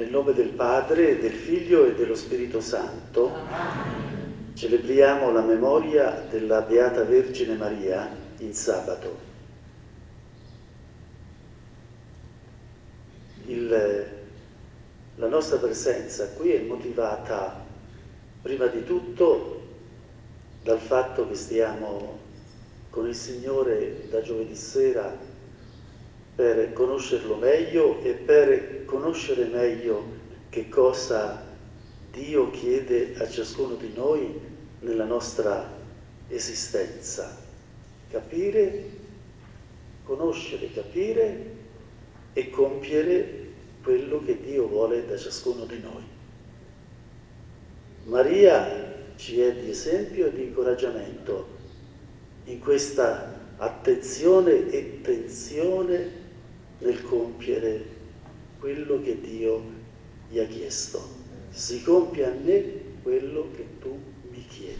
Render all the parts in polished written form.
Nel nome del Padre, del Figlio e dello Spirito Santo, celebriamo la memoria della Beata Vergine Maria in sabato. La nostra presenza qui è motivata prima di tutto dal fatto che stiamo con il Signore da giovedì sera per conoscerlo meglio e per conoscere meglio che cosa Dio chiede a ciascuno di noi nella nostra esistenza. Capire, conoscere, capire e compiere quello che Dio vuole da ciascuno di noi. Maria ci è di esempio e di incoraggiamento in questa attenzione e tensione nel compiere quello che Dio gli ha chiesto. Si compie a me quello che tu mi chiedi.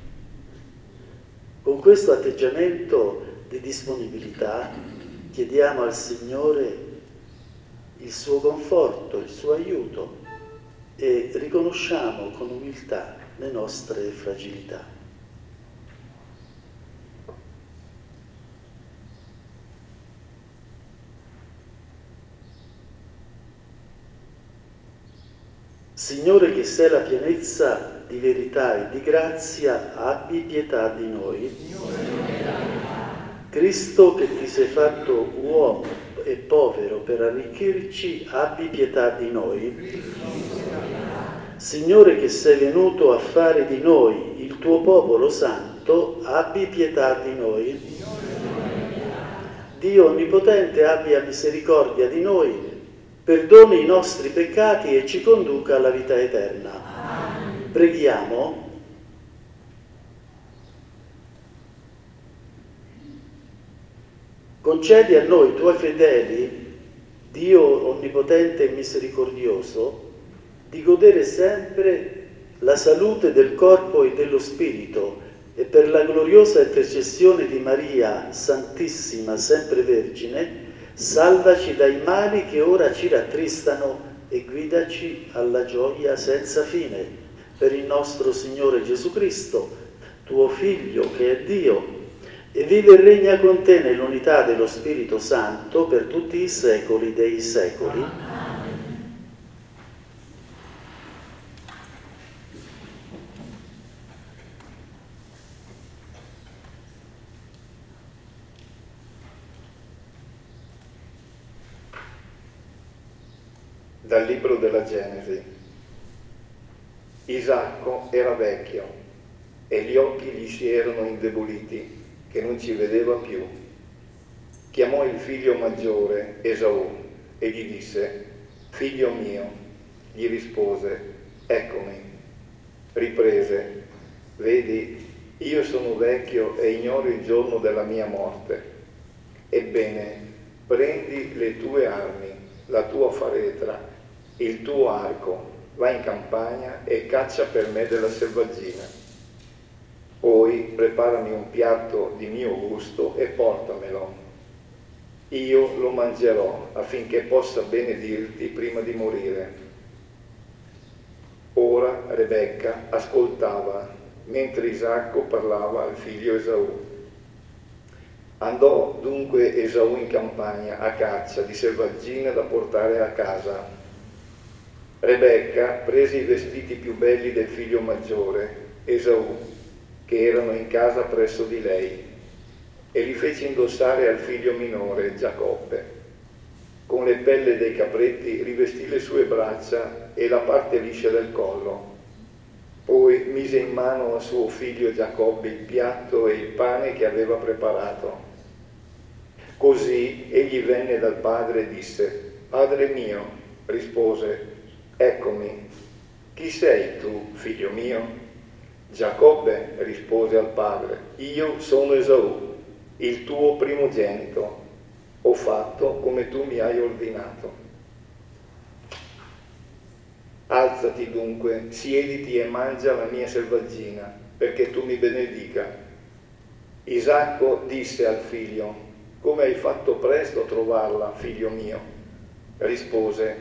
Con questo atteggiamento di disponibilità chiediamo al Signore il suo conforto, il suo aiuto e riconosciamo con umiltà le nostre fragilità. Signore, che sei la pienezza di verità e di grazia, abbi pietà di noi. Cristo, che ti sei fatto uomo e povero per arricchirci, abbi pietà di noi. Signore, che sei venuto a fare di noi il tuo popolo santo, abbi pietà di noi. Dio Onnipotente, abbia misericordia di noi, perdoni i nostri peccati e ci conduca alla vita eterna. Amen. Preghiamo. Concedi a noi, tuoi fedeli, Dio Onnipotente e Misericordioso, di godere sempre la salute del corpo e dello spirito e per la gloriosa intercessione di Maria, Santissima, sempre Vergine, salvaci dai mali che ora ci rattristano e guidaci alla gioia senza fine. Per il nostro Signore Gesù Cristo, tuo Figlio che è Dio, e vive e regna con te nell'unità dello Spirito Santo per tutti i secoli dei secoli. Dal libro della Genesi. Isacco era vecchio e gli occhi gli si erano indeboliti, che non ci vedeva più. Chiamò il figlio maggiore, Esaù, e gli disse: «Figlio mio». Gli rispose: «Eccomi». Riprese: «Vedi, io sono vecchio e ignoro il giorno della mia morte. Ebbene, prendi le tue armi, la tua faretra, il tuo arco, va in campagna e caccia per me della selvaggina. Poi preparami un piatto di mio gusto e portamelo. Io lo mangerò affinché possa benedirti prima di morire». Ora Rebecca ascoltava mentre Isacco parlava al figlio Esaù. Andò dunque Esaù in campagna a caccia di selvaggina da portare a casa. Rebecca prese i vestiti più belli del figlio maggiore, Esaù, che erano in casa presso di lei, e li fece indossare al figlio minore, Giacobbe. Con le pelle dei capretti rivestì le sue braccia e la parte liscia del collo. Poi mise in mano a suo figlio Giacobbe il piatto e il pane che aveva preparato. Così egli venne dal padre e disse: «Padre mio». Rispose: «Eccomi». «Chi sei tu, figlio mio?» «Giacobbe», rispose al padre, «io sono Esaù, il tuo primogenito. Ho fatto come tu mi hai ordinato». «Alzati dunque, siediti e mangia la mia selvaggina, perché tu mi benedica». Isacco disse al figlio: «Come hai fatto presto a trovarla, figlio mio?» Rispose: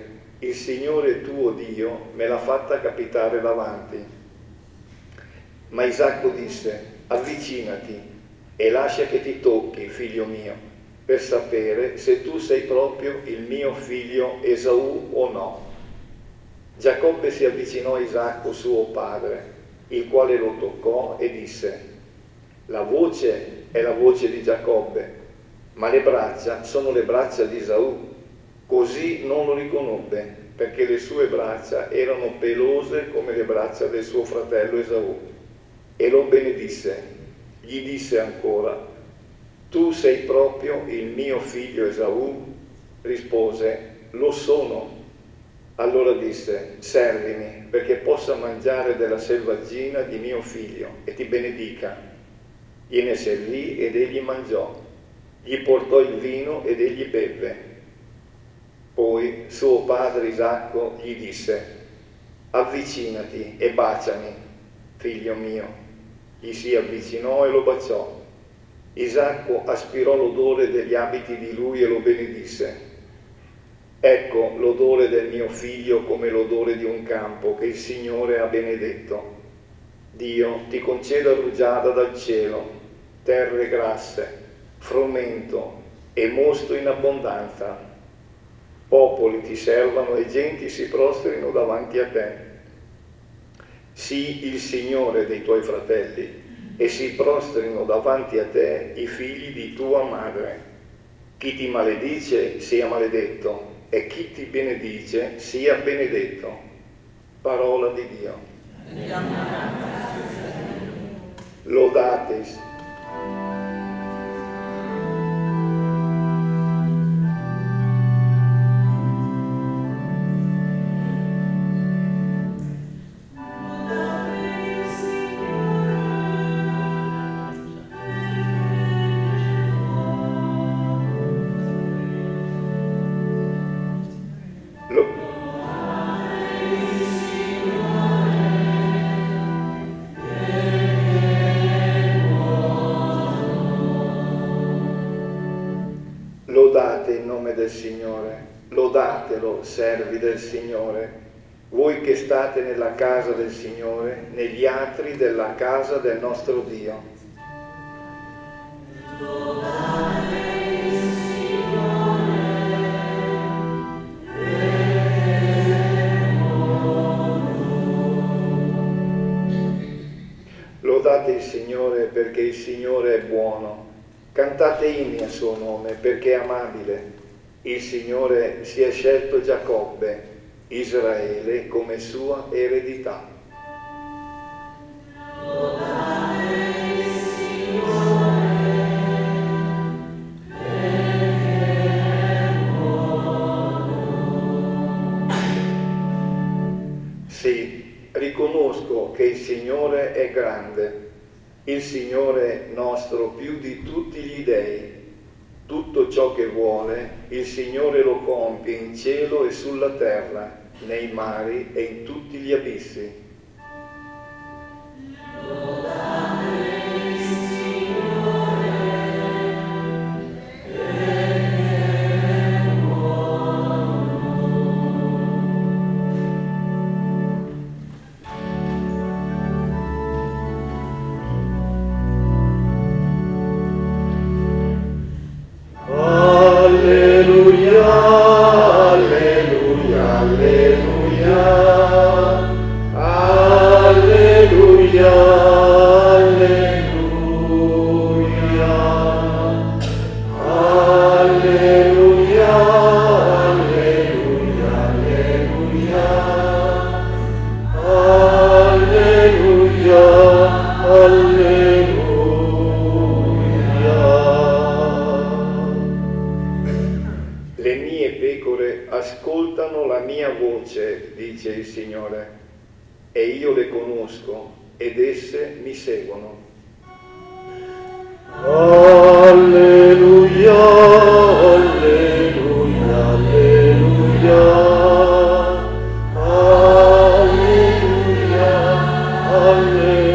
il Signore tuo Dio me l'ha fatta capitare davanti. Ma Isacco disse: avvicinati e lascia che ti tocchi, figlio mio, per sapere se tu sei proprio il mio figlio Esaù o no. Giacobbe si avvicinò a Isacco suo padre, il quale lo toccò e disse: la voce è la voce di Giacobbe, ma le braccia sono le braccia di Esaù. Così non lo riconobbe, perché le sue braccia erano pelose come le braccia del suo fratello Esaù. E lo benedisse. Gli disse ancora: tu sei proprio il mio figlio Esaù? Rispose: lo sono. Allora disse: servimi, perché possa mangiare della selvaggina di mio figlio e ti benedica. Gliene servì ed egli mangiò. Gli portò il vino ed egli bevve. Poi suo padre Isacco gli disse: avvicinati e baciami, figlio mio. Gli si avvicinò e lo baciò. Isacco aspirò l'odore degli abiti di lui e lo benedisse. Ecco l'odore del mio figlio come l'odore di un campo che il Signore ha benedetto. Dio ti conceda rugiada dal cielo, terre grasse, frumento e mosto in abbondanza. Popoli ti servano e genti si prostrino davanti a te. Sii il Signore dei tuoi fratelli e si prostrino davanti a te i figli di tua madre. Chi ti maledice sia maledetto e chi ti benedice sia benedetto. Parola di Dio. Laudatis. Lodate il nome del Signore, lodatelo, servi del Signore, voi che state nella casa del Signore, negli atri della casa del nostro Dio. Lodate il Signore perché il Signore è buono. Cantate inni a suo nome perché è amabile. Il Signore si è scelto Giacobbe, Israele come sua eredità. Sì, riconosco che il Signore è grande. Il Signore nostro più di tutti gli dei. Tutto ciò che vuole, il Signore lo compie in cielo e sulla terra, nei mari e in tutti gli abissi. Le mie pecore ascoltano la mia voce, dice il Signore, e io le conosco ed esse mi seguono. Alleluia, alleluia, alleluia, alleluia, alleluia.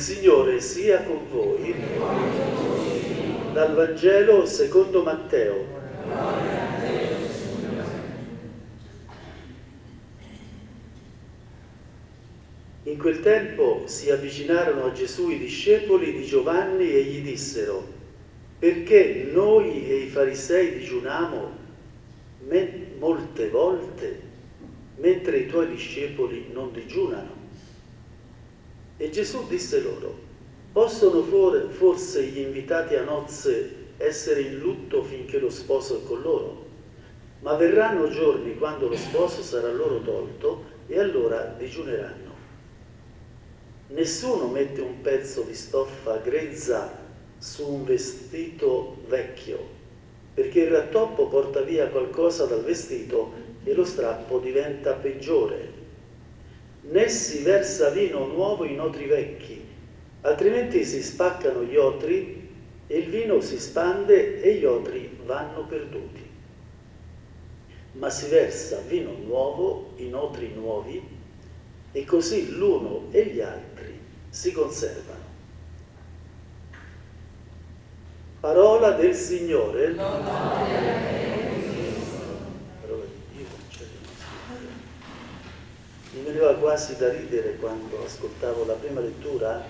Signore sia con voi. Dal Vangelo secondo Matteo. In quel tempo si avvicinarono a Gesù i discepoli di Giovanni e gli dissero: perché noi e i farisei digiuniamo molte volte, mentre i tuoi discepoli non digiunano? E Gesù disse loro: possono forse gli invitati a nozze essere in lutto finché lo sposo è con loro? Ma verranno giorni quando lo sposo sarà loro tolto e allora digiuneranno. Nessuno mette un pezzo di stoffa grezza su un vestito vecchio, perché il rattoppo porta via qualcosa dal vestito e lo strappo diventa peggiore. Né si versa vino nuovo in odri vecchi, altrimenti si spaccano gli odri e il vino si spande e gli odri vanno perduti. Ma si versa vino nuovo in odri nuovi e così l'uno e gli altri si conservano. Parola del Signore. Mi veniva quasi da ridere quando ascoltavo la prima lettura.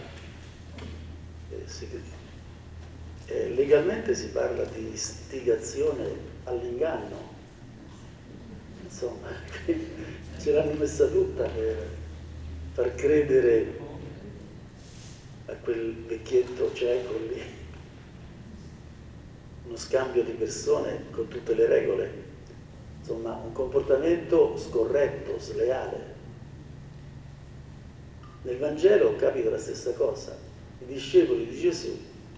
Legalmente si parla di istigazione all'inganno. Insomma, ce l'hanno messa tutta per far credere a quel vecchietto cieco lì uno scambio di persone con tutte le regole, insomma un comportamento scorretto, sleale. Nel Vangelo capita la stessa cosa. I discepoli di Gesù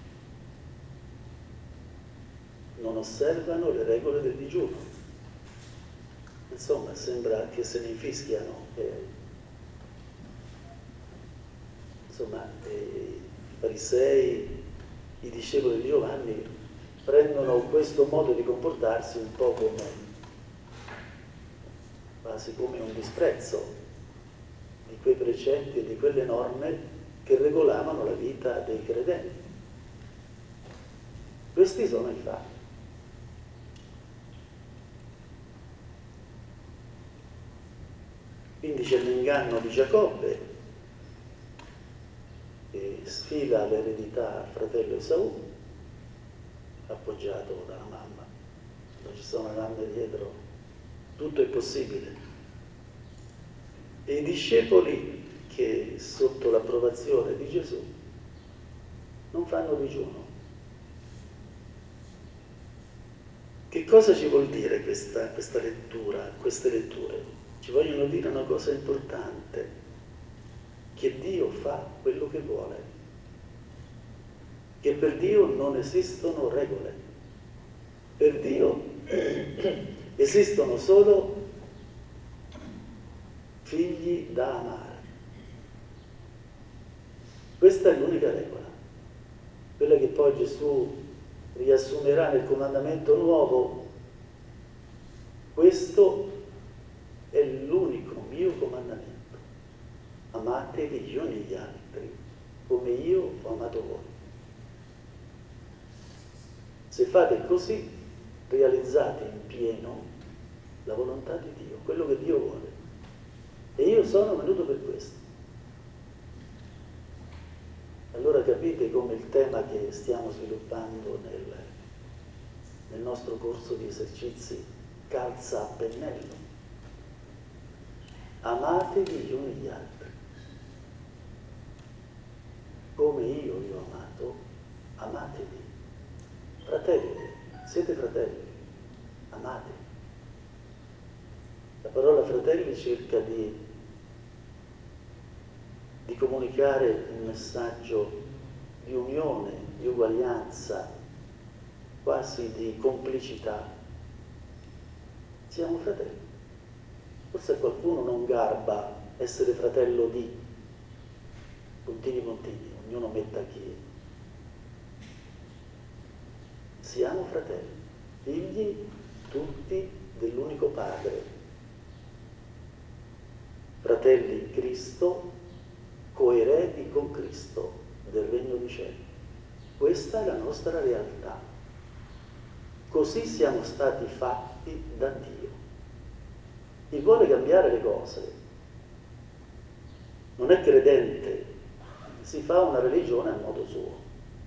non osservano le regole del digiuno. Insomma, sembra che se ne infischiano. Insomma, i farisei, i discepoli di Giovanni prendono questo modo di comportarsi un po' come, quasi come un disprezzo di quei precetti e di quelle norme che regolavano la vita dei credenti. Questi sono i fatti. Quindi c'è l'inganno di Giacobbe, che sfila l'eredità al fratello Esaù, appoggiato dalla mamma. Non ci sono mamme dietro, tutto è possibile. E i discepoli che sotto l'approvazione di Gesù non fanno digiuno. Che cosa ci vuol dire questa lettura, queste letture? Ci vogliono dire una cosa importante, che Dio fa quello che vuole, che per Dio non esistono regole, per Dio esistono solo figli da amare. Questa è l'unica regola, quella che poi Gesù riassumerà nel comandamento nuovo. Questo è l'unico mio comandamento: amatevi gli uni gli altri come io ho amato voi. Se fate così, realizzate in pieno la volontà di Dio, quello che Dio vuole. E io sono venuto per questo. Allora capite come il tema che stiamo sviluppando nel nostro corso di esercizi calza a pennello. Amatevi gli uni gli altri. Come io vi ho amato, amatevi. Fratelli, siete fratelli, amatevi. La parola fratelli cerca di comunicare un messaggio di unione, di uguaglianza, quasi di complicità. Siamo fratelli. Forse qualcuno non garba essere fratello di, puntini, ognuno metta chi. Siamo fratelli, figli tutti dell'unico Padre, fratelli in Cristo, coerenti coeredi con Cristo del regno di cielo. Questa è la nostra realtà. Così siamo stati fatti da Dio. Chi vuole cambiare le cose non è credente, si fa una religione a modo suo.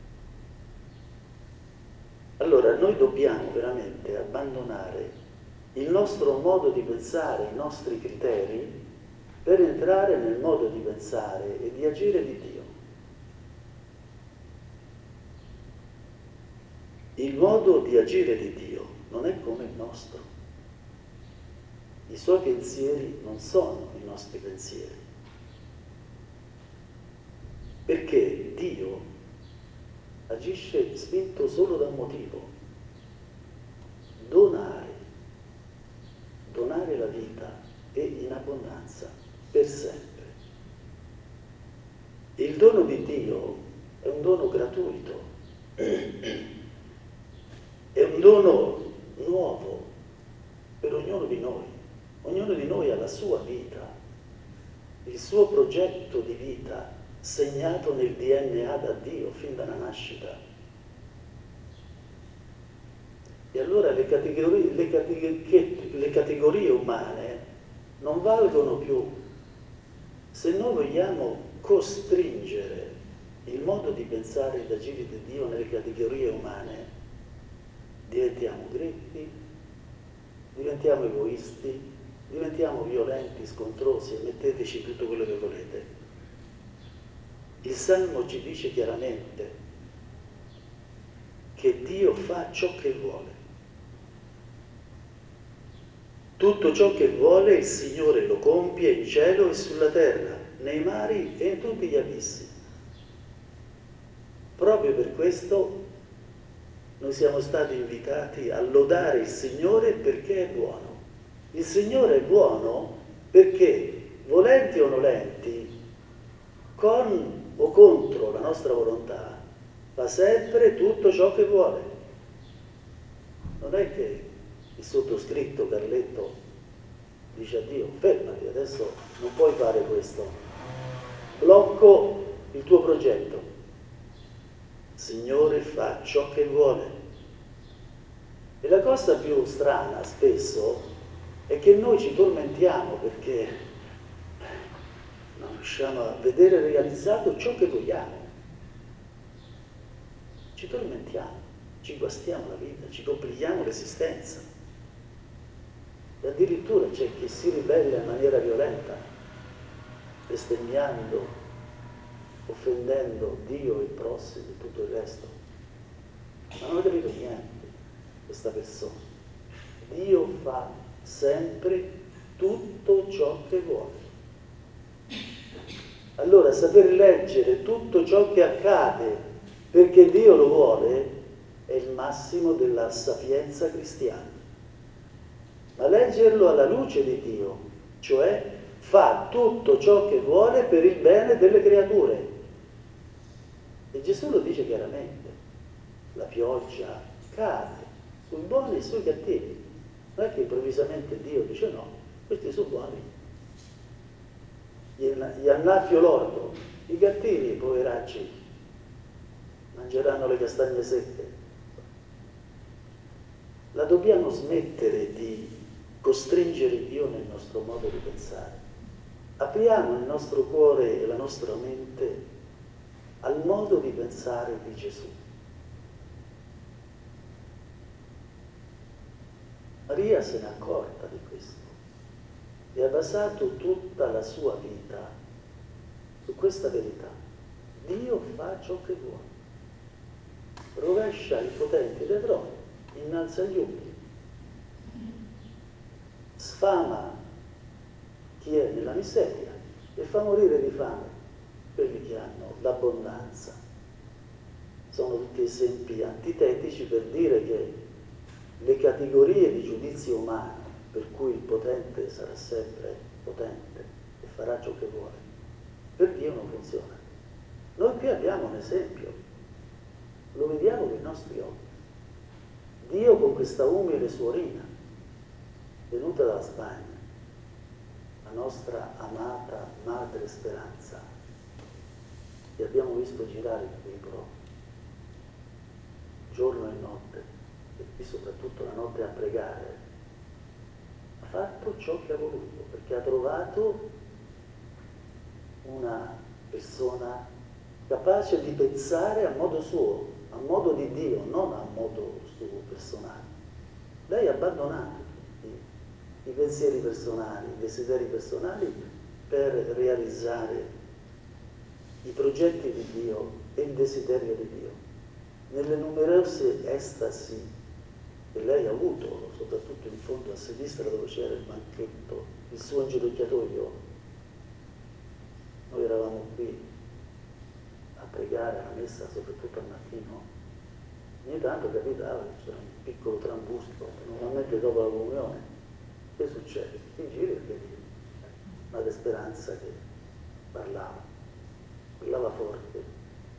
Allora noi dobbiamo veramente abbandonare il nostro modo di pensare, i nostri criteri, per entrare nel modo di pensare e di agire di Dio. Il modo di agire di Dio non è come il nostro. I suoi pensieri non sono i nostri pensieri. Perché Dio agisce spinto solo da un motivo: donare la vita e in abbondanza per sempre. Il dono di Dio è un dono gratuito, è un dono nuovo per ognuno di noi. Ognuno di noi ha la sua vita, il suo progetto di vita segnato nel DNA da Dio fin dalla nascita. E allora le categorie umane non valgono più. Se noi vogliamo costringere il modo di pensare ed agire di Dio nelle categorie umane, diventiamo gretti, diventiamo egoisti, diventiamo violenti, scontrosi e metteteci tutto quello che volete. Il Salmo ci dice chiaramente che Dio fa ciò che vuole. Tutto ciò che vuole il Signore lo compie in cielo e sulla terra, nei mari e in tutti gli abissi. Proprio per questo noi siamo stati invitati a lodare il Signore perché è buono. Il Signore è buono perché, volenti o nolenti, con o contro la nostra volontà, fa sempre tutto ciò che vuole. Non è che il sottoscritto Carletto dice a Dio: fermati, adesso non puoi fare questo, blocco il tuo progetto. Il Signore fa ciò che vuole. E la cosa più strana spesso è che noi ci tormentiamo perché non riusciamo a vedere realizzato ciò che vogliamo. Ci tormentiamo, ci guastiamo la vita, ci complichiamo l'esistenza. E addirittura c'è chi si ribella in maniera violenta, bestemmiando, offendendo Dio, il prossimo e tutto il resto. Ma non ha capito niente questa persona. Dio fa sempre tutto ciò che vuole. Allora saper leggere tutto ciò che accade perché Dio lo vuole è il massimo della sapienza cristiana. Ma leggerlo alla luce di Dio, cioè fa tutto ciò che vuole per il bene delle creature. E Gesù lo dice chiaramente: la pioggia cade sui buoni e sui cattivi. Non è che improvvisamente Dio dice: no, questi sono buoni, gli annaffio l'orto, i cattivi, i poveracci, mangeranno le castagne secche. La dobbiamo smettere di costringere Dio nel nostro modo di pensare. Apriamo il nostro cuore e la nostra mente al modo di pensare di Gesù. Maria se n'è accorta di questo e ha basato tutta la sua vita su questa verità. Dio fa ciò che vuole. Rovescia i potenti dei troni, innalza gli umili, sfama chi è nella miseria e fa morire di fame quelli che hanno l'abbondanza. Sono tutti esempi antitetici per dire che le categorie di giudizio umano per cui il potente sarà sempre potente e farà ciò che vuole, per Dio non funziona. Noi qui abbiamo un esempio, lo vediamo con i nostri occhi. Dio con questa umile suorina, venuta dalla Spagna, la nostra amata Madre Speranza, li abbiamo visto girare il libro giorno e notte, e qui soprattutto la notte a pregare, ha fatto ciò che ha voluto, perché ha trovato una persona capace di pensare a modo suo, a modo di Dio, non a modo suo personale. Lei ha abbandonato i pensieri personali, i desideri personali per realizzare i progetti di Dio e il desiderio di Dio. Nelle numerose estasi che lei ha avuto, soprattutto in fondo a sinistra dove c'era il banchetto, il suo inginocchiatoio, noi eravamo qui a pregare la messa, soprattutto al mattino, ogni tanto capitava che c'era un piccolo trambusto, normalmente dopo la comunione. Che succede? Ti giri e vedi Madre Speranza che parlava forte.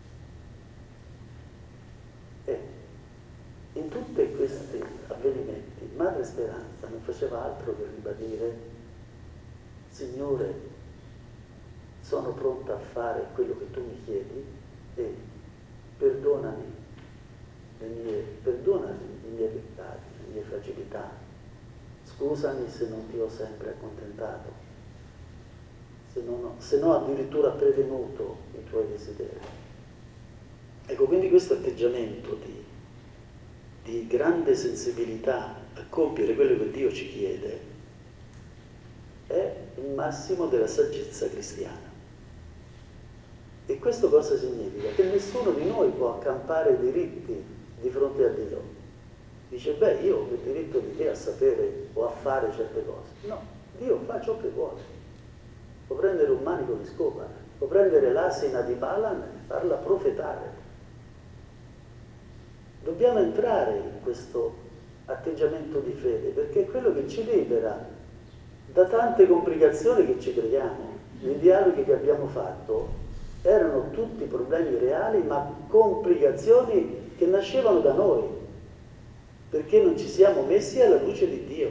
E in tutti questi avvenimenti Madre Speranza non faceva altro che ribadire: Signore, sono pronta a fare quello che tu mi chiedi e perdonami i miei peccati, le mie fragilità. Scusami se non ti ho sempre accontentato, se no addirittura prevenuto i tuoi desideri. Ecco, quindi questo atteggiamento di grande sensibilità a compiere quello che Dio ci chiede è il massimo della saggezza cristiana. E questo cosa significa? Che nessuno di noi può accampare diritti di fronte a Dio. Dice, beh, io ho il diritto di te a sapere o a fare certe cose. No, Dio fa ciò che vuole. Può prendere un manico di scopa, può prendere l'asina di Balaam e farla profetare. Dobbiamo entrare in questo atteggiamento di fede, perché è quello che ci libera da tante complicazioni che ci creiamo. I dialoghi che abbiamo fatto erano tutti problemi reali, ma complicazioni che nascevano da noi, perché non ci siamo messi alla luce di Dio.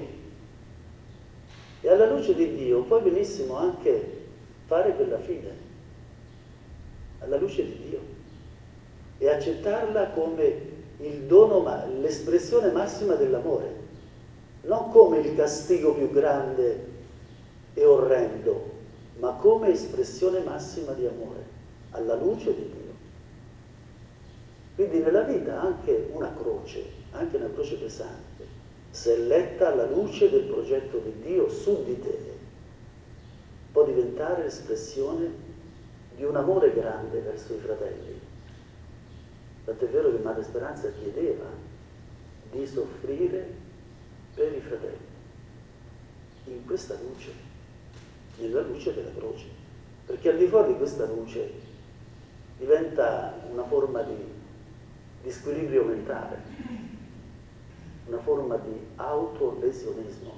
E alla luce di Dio puoi benissimo anche fare quella fine, alla luce di Dio, e accettarla come il dono, l'espressione massima dell'amore, non come il castigo più grande e orrendo, ma come espressione massima di amore, alla luce di Dio. Quindi nella vita anche una croce pesante, se è letta alla luce del progetto di Dio su di te, può diventare l'espressione di un amore grande verso i fratelli. Tant'è vero che Madre Speranza chiedeva di soffrire per i fratelli, in questa luce, nella luce della croce, perché al di fuori di questa luce diventa una forma di squilibrio mentale, una forma di autolesionismo.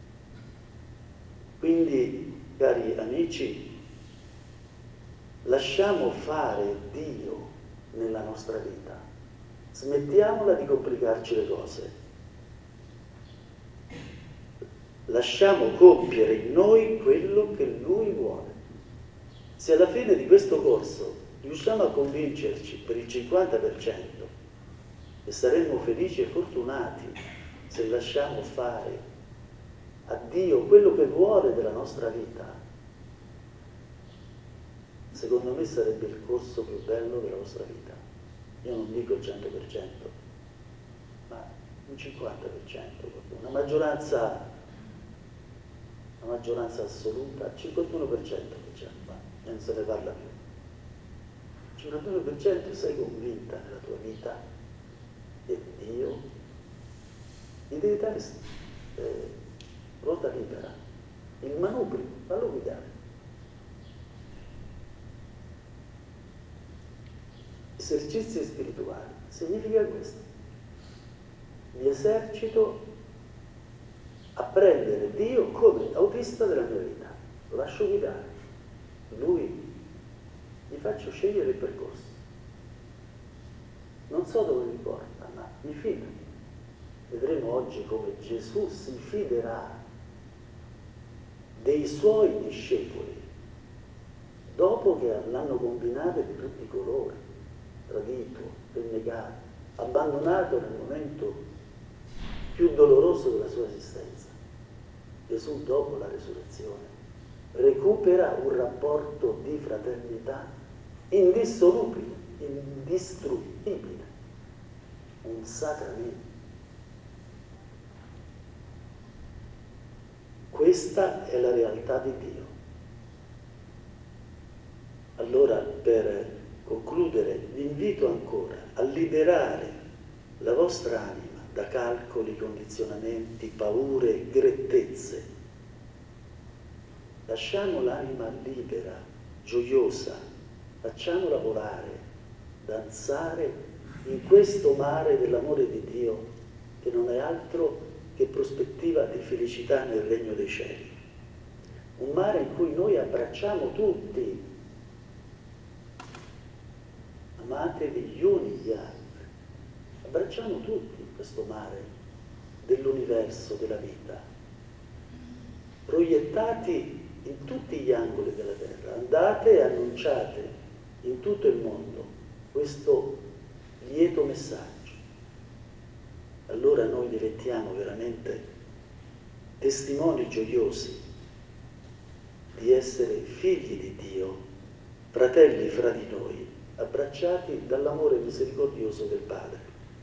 Quindi, cari amici, lasciamo fare Dio nella nostra vita, smettiamola di complicarci le cose, lasciamo compiere in noi quello che Lui vuole. Se alla fine di questo corso riusciamo a convincerci per il 50%, e saremmo felici e fortunati se lasciamo fare a Dio quello che vuole della nostra vita, secondo me sarebbe il corso più bello della vostra vita. Io non dico il 100%, ma un 50%, una maggioranza assoluta, 51% diciamo, ma non se ne parla più. 51% sei convinta nella tua vita e Dio gli devi dare ruota libera, il manubrio, fallo guidare. Esercizi spirituali significa questo: mi esercito a prendere Dio come autista della mia vita, lo lascio guidare, Lui gli faccio scegliere il percorso, non so dove mi porta, ma mi fido. Vedremo oggi come Gesù si fiderà dei suoi discepoli, dopo che l'hanno combinate di tutti i colori, tradito, rinnegato, abbandonato nel momento più doloroso della sua esistenza. Gesù, dopo la resurrezione, recupera un rapporto di fraternità indissolubile, indistruttibile, un sacramento. Questa è la realtà di Dio. Allora, per concludere, vi invito ancora a liberare la vostra anima da calcoli, condizionamenti, paure, grettezze. Lasciamo l'anima libera, gioiosa, facciamola volare, danzare in questo mare dell'amore di Dio, che non è altro che prospettiva di felicità nel regno dei cieli. Un mare in cui noi abbracciamo tutti, amatevi gli uni gli altri, abbracciamo tutti questo mare dell'universo, della vita, proiettati in tutti gli angoli della terra. Andate e annunciate in tutto il mondo questo lieto messaggio. Allora noi diventiamo veramente testimoni gioiosi di essere figli di Dio, fratelli fra di noi, abbracciati dall'amore misericordioso del Padre.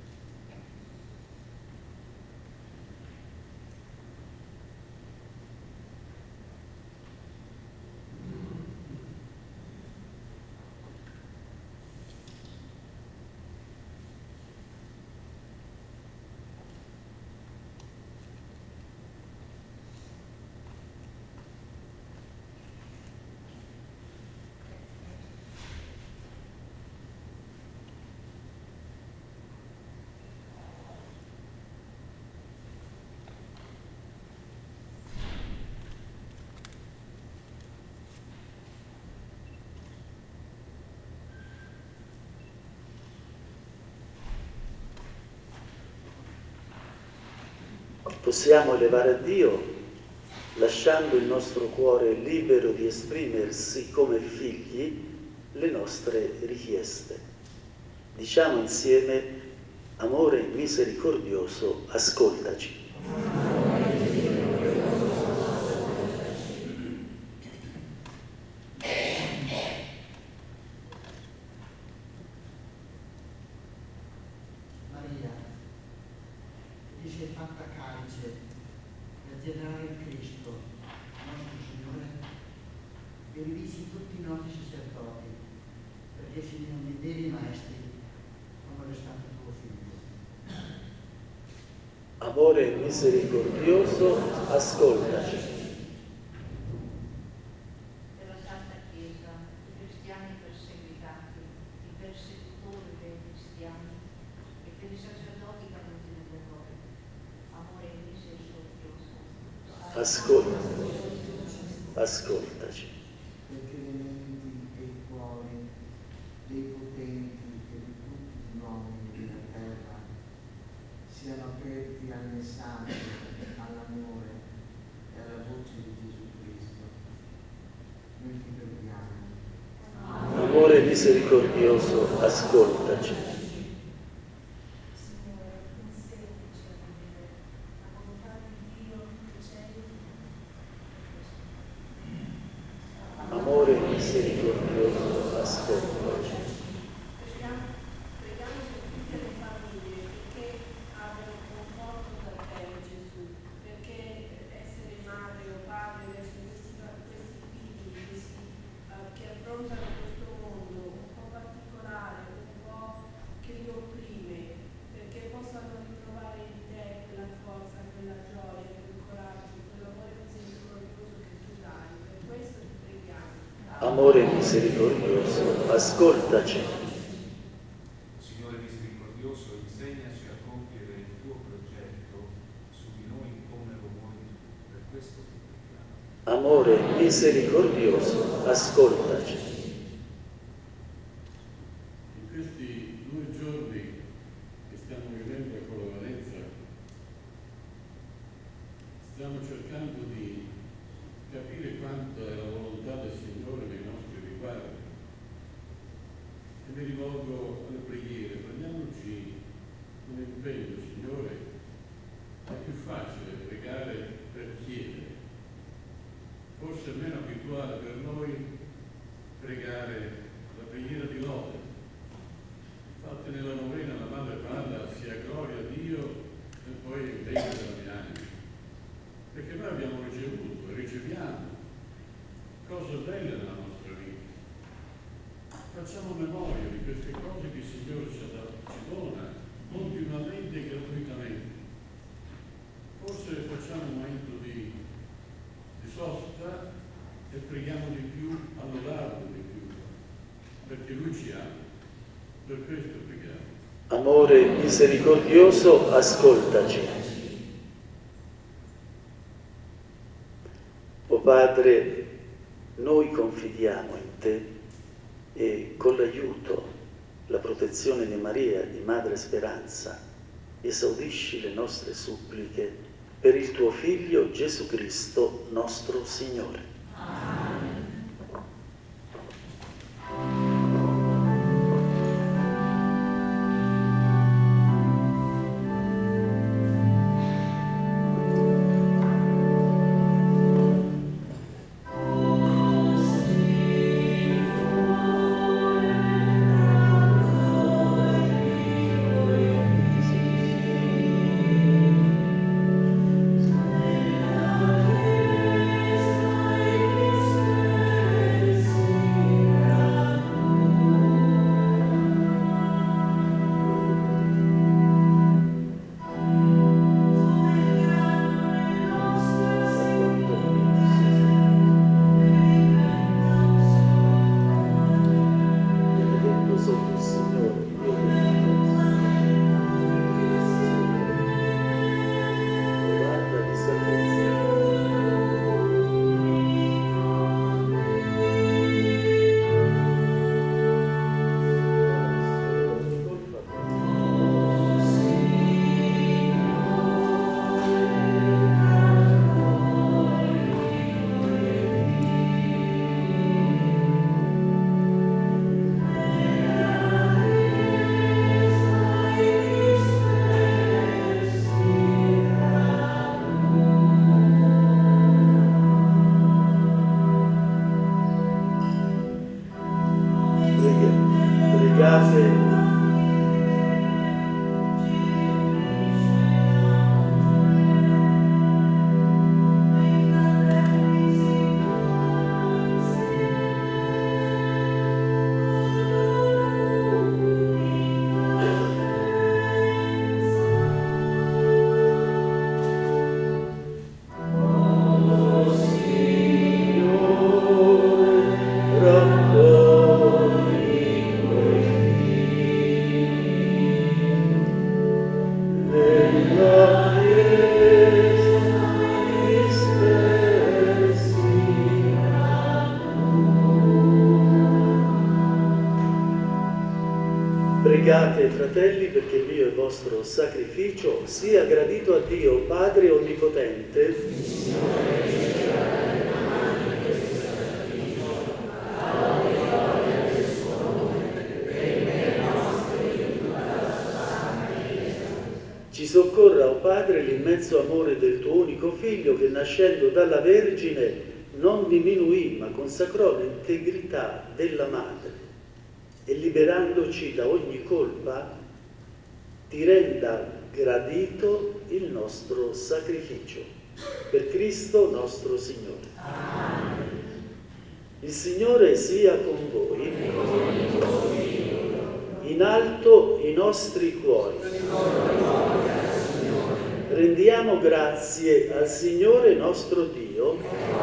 Possiamo elevare a Dio lasciando il nostro cuore libero di esprimersi come figli le nostre richieste. Diciamo insieme: amore misericordioso, ascoltaci. Maria, dice fatta calice per generare il Cristo, nostro Signore, e rivisi tutti i nostri sacerdoti, perché siano dei veri maestri, come lo è stato tuo figlio. Amore misericordioso, ascoltaci. Per la Santa Chiesa, i cristiani perseguitati, i persecutori dei cristiani e per i sacerdoti caduti nell'errore. Amore misericordioso, ascoltaci. Perché le menti e i cuori dei potenti e di tutti gli uomini della terra siano aperti al messaggio, all'amore e alla voce di Gesù Cristo. Noi ti preghiamo. Amore misericordioso, ascoltaci. Signore, insegnaci a vivere la volontà di Dio che c'è in Amore misericordioso, ascoltaci. Preghiamo per tutte le famiglie perché abbiano conforto da te, Gesù, perché essere madre o padre verso questi figli che affrontano questo mondo un po' particolare, un po' che li opprime, perché possano ritrovare in te quella forza, quella gioia, quel coraggio, quell'amore misericordioso che tu dai. Per questo ti preghiamo. Amore misericordioso, ascoltaci. Signore misericordioso, insegnaci a compiere il tuo progetto su di noi come lo vuoi tu. Per questo ti preghiamo. Amore misericordioso, ascoltaci. In questi 2 giorni che stiamo vivendo con la Valenza, stiamo cercando di capire quanto è la volontà del Signore nei nostri riguardi. mi rivolgo alle preghiere, prendiamoci un impegno, Signore. È più facile pregare per chiedere, forse è meno abituale per noi pregare la preghiera di lode. Infatti nella novena la Madre parla sia gloria a Dio e poi venga dalla mia anima, perché noi abbiamo ricevuto e riceviamo cose belle nella nostra vita. Facciamo memoria di queste cose che il Signore ci dona continuamente e gratuitamente. Forse facciamo un momento di sosta e preghiamo di più, a lodarlo di più, perché Lui ci ama. Per questo preghiamo. Amore misericordioso, ascoltaci. O Padre, noi confidiamo in Te e con l'aiuto, la protezione di Maria, di Madre Speranza, esaudisci le nostre suppliche per il Tuo Figlio Gesù Cristo, nostro Signore. Pregate, fratelli, perché il mio e vostro sacrificio sia gradito a Dio, Padre Onnipotente. Ci soccorra, o Padre, l'immenso amore del tuo unico Figlio che, nascendo dalla Vergine, non diminuì ma consacrò l'integrità della Madre e, liberandoci da ogni colpa, ti renda gradito il nostro sacrificio. Per Cristo nostro Signore. Amen. Il Signore sia con voi. In alto i nostri cuori. Rendiamo grazie al Signore nostro Dio.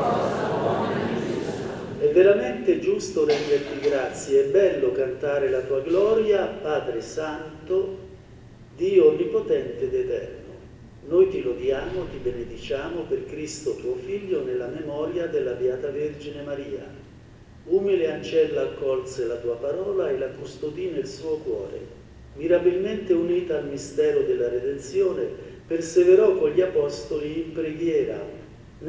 È veramente giusto renderti grazie, è bello cantare la tua gloria, Padre Santo, Dio Onnipotente ed Eterno. Noi ti lodiamo, ti benediciamo per Cristo tuo Figlio nella memoria della Beata Vergine Maria. Umile ancella accolse la tua parola e la custodì nel suo cuore. Mirabilmente unita al mistero della redenzione, perseverò con gli Apostoli in preghiera,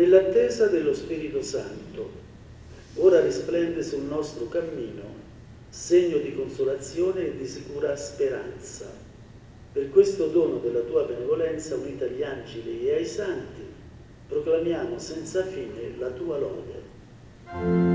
nell'attesa dello Spirito Santo. Ora risplende sul nostro cammino, segno di consolazione e di sicura speranza. Per questo dono della tua benevolenza, unita agli angeli e ai santi, proclamiamo senza fine la tua lode.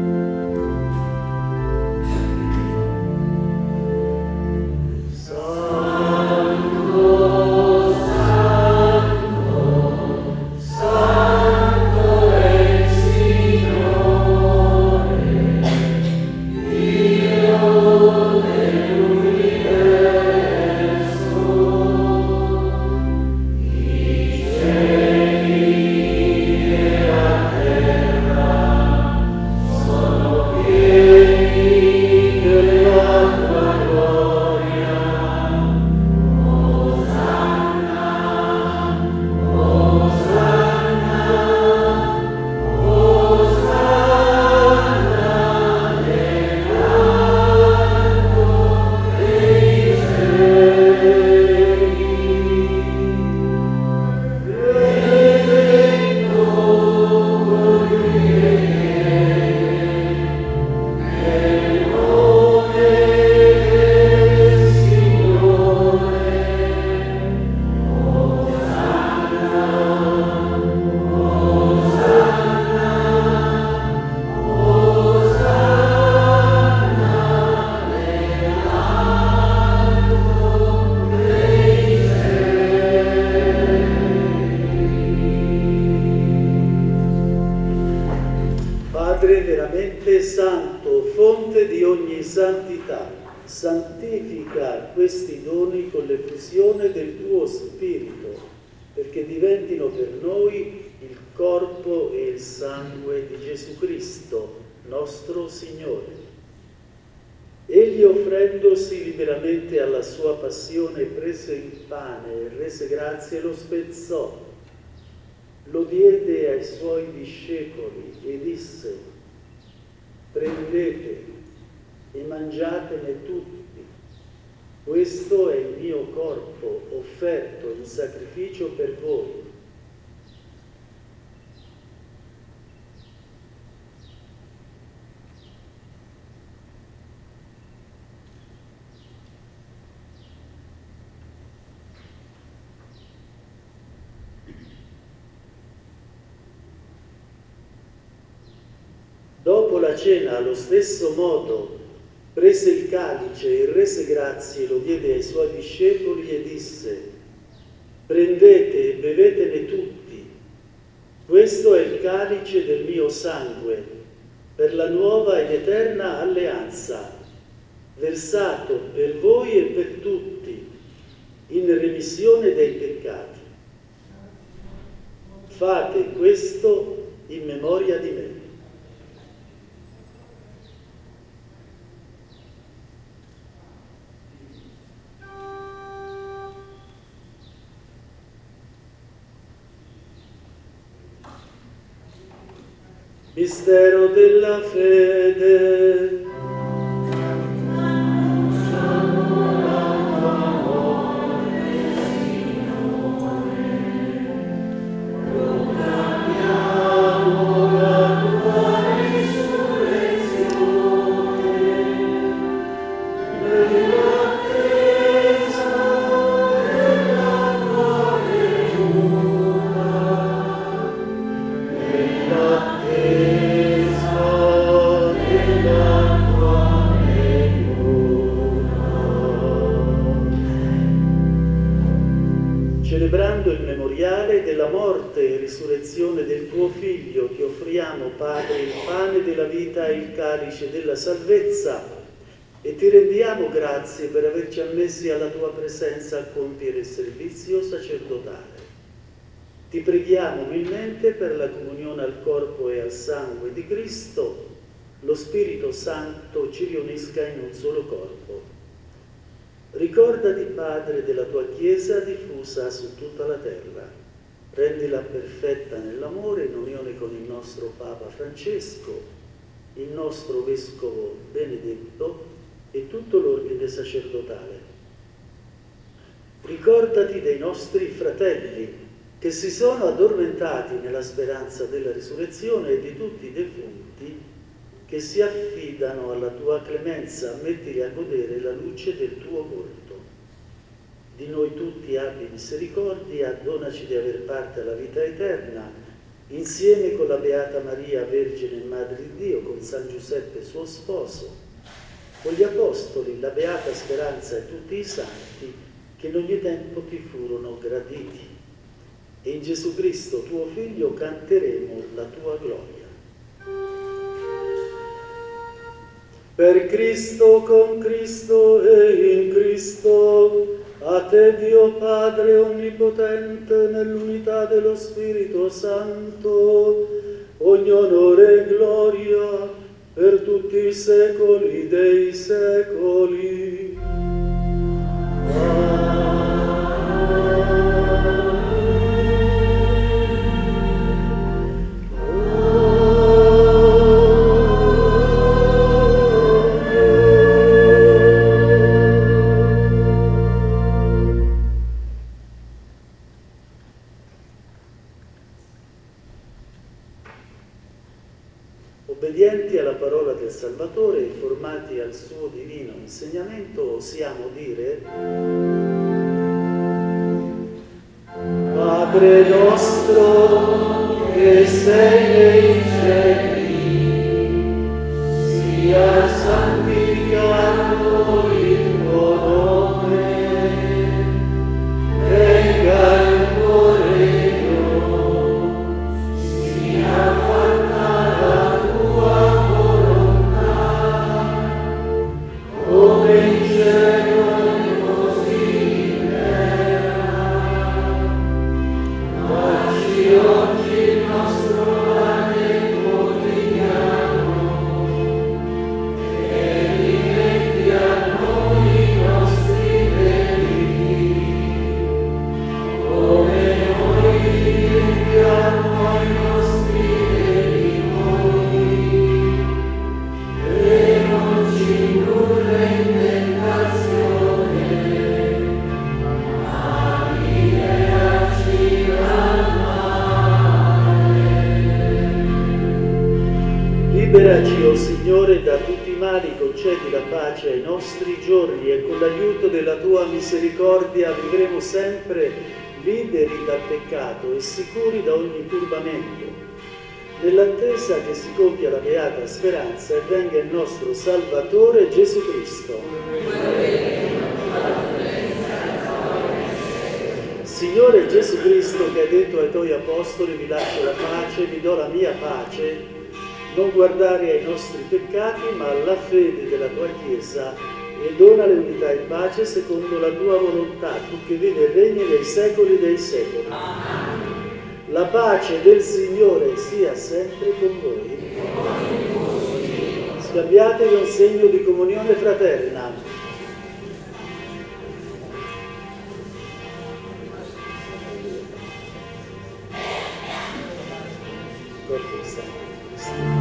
Santo, fonte di ogni santità, santifica questi doni con l'effusione del tuo Spirito, perché diventino per noi il corpo e il sangue di Gesù Cristo, nostro Signore. Egli, offrendosi liberamente alla sua passione, prese il pane e rese grazie e lo spezzò, lo diede ai suoi discepoli e disse: prendete e mangiatene tutti, questo è il mio corpo offerto in sacrificio per voi. Dopo la cena, allo stesso modo, prese il calice e rese grazie, lo diede ai suoi discepoli e disse: prendete e bevetene tutti, questo è il calice del mio sangue, per la nuova ed eterna alleanza, versato per voi e per tutti, in remissione dei peccati. Fate questo in memoria di me. Mistero della fede. Celebrando il memoriale della morte e risurrezione del tuo Figlio, ti offriamo, Padre, il pane della vita e il calice della salvezza, e ti rendiamo grazie per averci ammessi alla tua presenza a compiere il servizio sacerdotale. Ti preghiamo umilmente per la comunione al corpo e al sangue di Cristo, lo Spirito Santo ci riunisca in un solo corpo. Ricordati, Padre, della tua Chiesa diffusa su tutta la terra. Rendila perfetta nell'amore in unione con il nostro Papa Francesco, il nostro Vescovo Benedetto e tutto l'ordine sacerdotale. Ricordati dei nostri fratelli che si sono addormentati nella speranza della risurrezione e di tutti i defunti che si affidano alla tua clemenza, mettili a godere la luce del tuo volto. Di noi tutti abbi misericordia, donaci di aver parte alla vita eterna, insieme con la Beata Maria, Vergine e Madre di Dio, con San Giuseppe suo sposo, con gli Apostoli, la Beata Speranza e tutti i santi che in ogni tempo ti furono graditi. E in Gesù Cristo, tuo Figlio, canteremo la tua gloria. Per Cristo, con Cristo e in Cristo, a te Dio Padre Onnipotente, nell'unità dello Spirito Santo, ogni onore e gloria per tutti i secoli dei secoli. Obbedienti alla parola del Salvatore, informati al suo divino insegnamento, osiamo dire: Padre nostro che sei nei cieli, sia santificato il tuo nome, venga il tuo regno, sia fatta la tua volontà, come in cielo e così in terra. Dacci oggi il nostro pane quotidiano e rimetti a noi i nostri debiti, come noi rimettiamo ai nostri debitori, e non ci indurre in tentazione, ma liberaci dal male. Liberaci, o Signore, da tutti i mali, concedi la pace ai nostri giorni e con l'aiuto della tua misericordia vivremo sempre liberi dal peccato e sicuri da ogni turbamento, nell'attesa che si compia la beata speranza e venga il nostro Salvatore Gesù Cristo. Signore Gesù Cristo, che hai detto ai tuoi apostoli: vi lascio la pace, vi do la mia pace, non guardare ai nostri peccati ma alla fede della tua Chiesa, e donale unità e pace secondo la tua volontà, tu che vivi e regni nei secoli dei secoli. La pace del Signore sia sempre con voi. Scambiatevi un segno di comunione fraterna. Corpo Santo Cristo.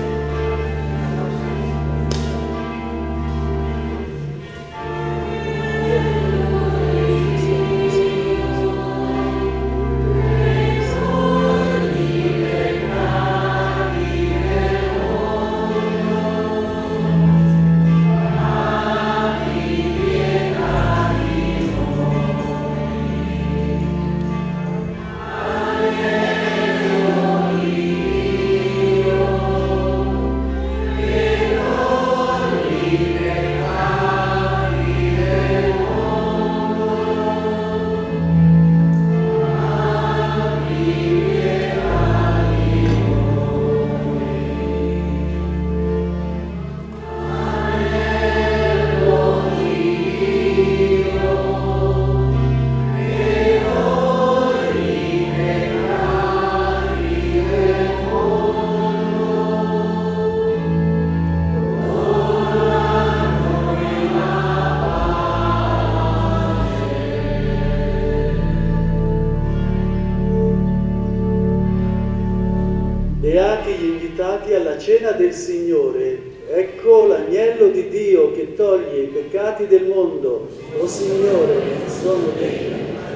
Beati gli invitati alla cena del Signore. Ecco l'agnello di Dio che toglie i peccati del mondo. O Signore, non sono degno,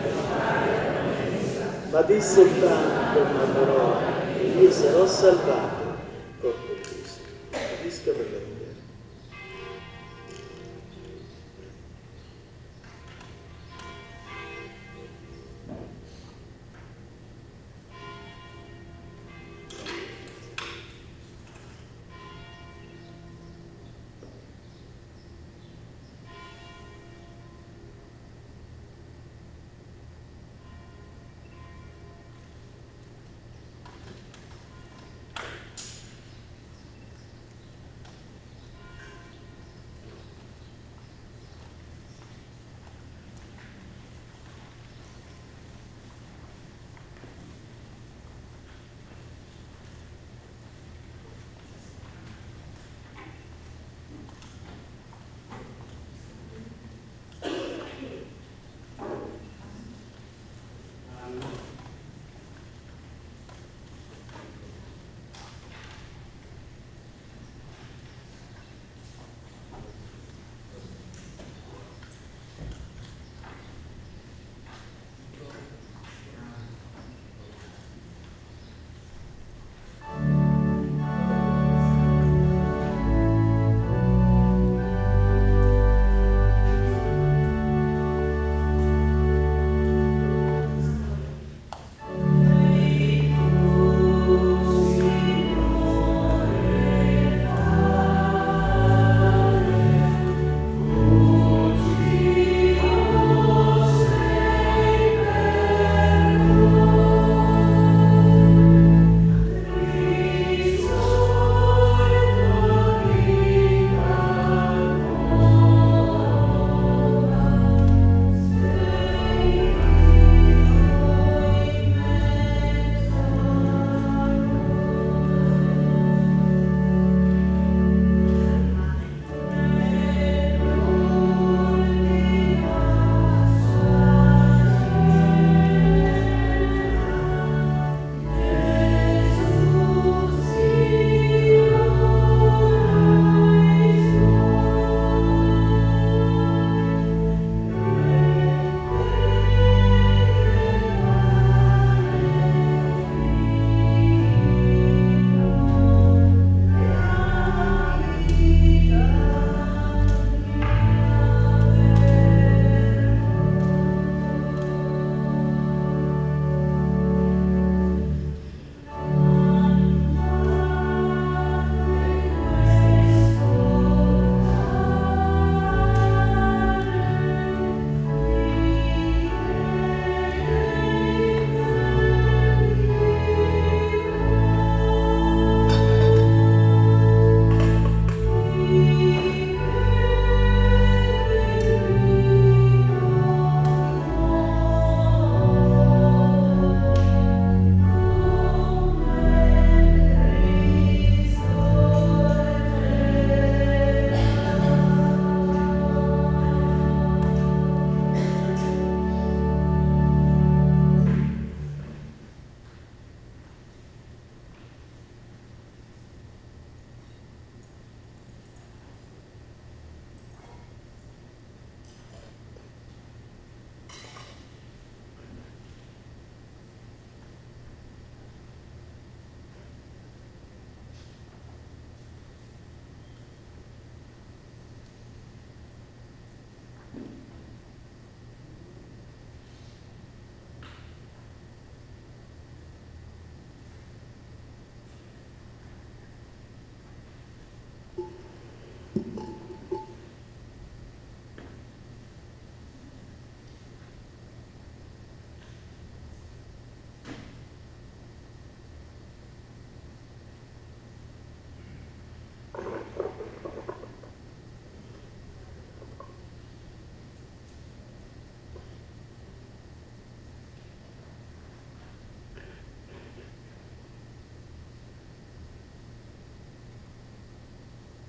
ma di soltanto una parola e io sarò salvato. Corpo Cristo.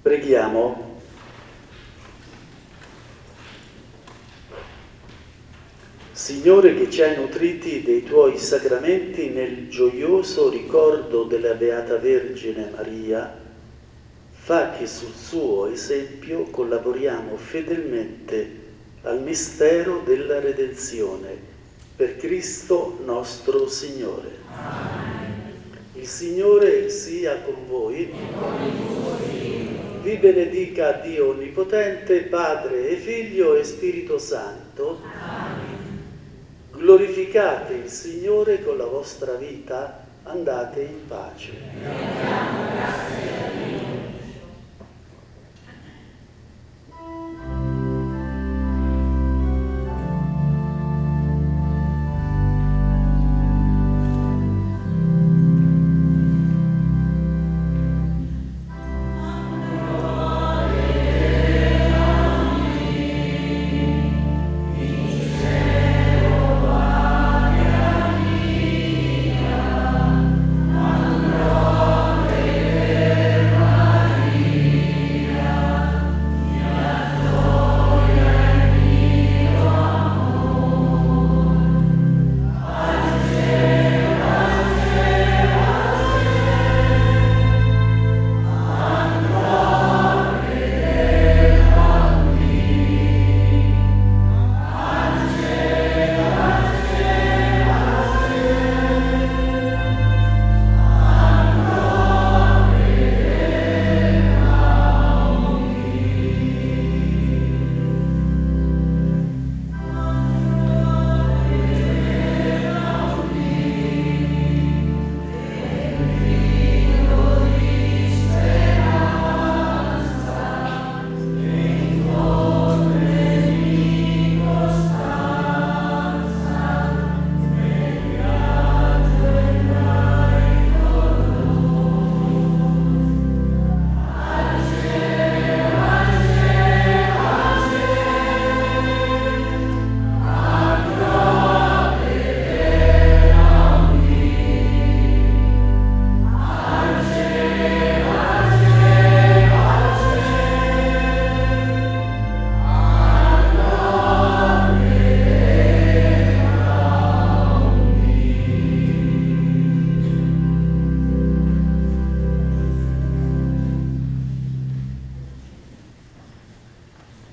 Preghiamo. Signore, che ci hai nutriti dei tuoi sacramenti nel gioioso ricordo della Beata Vergine Maria, fa che sul suo esempio collaboriamo fedelmente al mistero della redenzione, per Cristo nostro Signore. Amen. Il Signore sia con voi. Vi benedica Dio Onnipotente, Padre e Figlio e Spirito Santo. Amen. Glorificate il Signore con la vostra vita, andate in pace.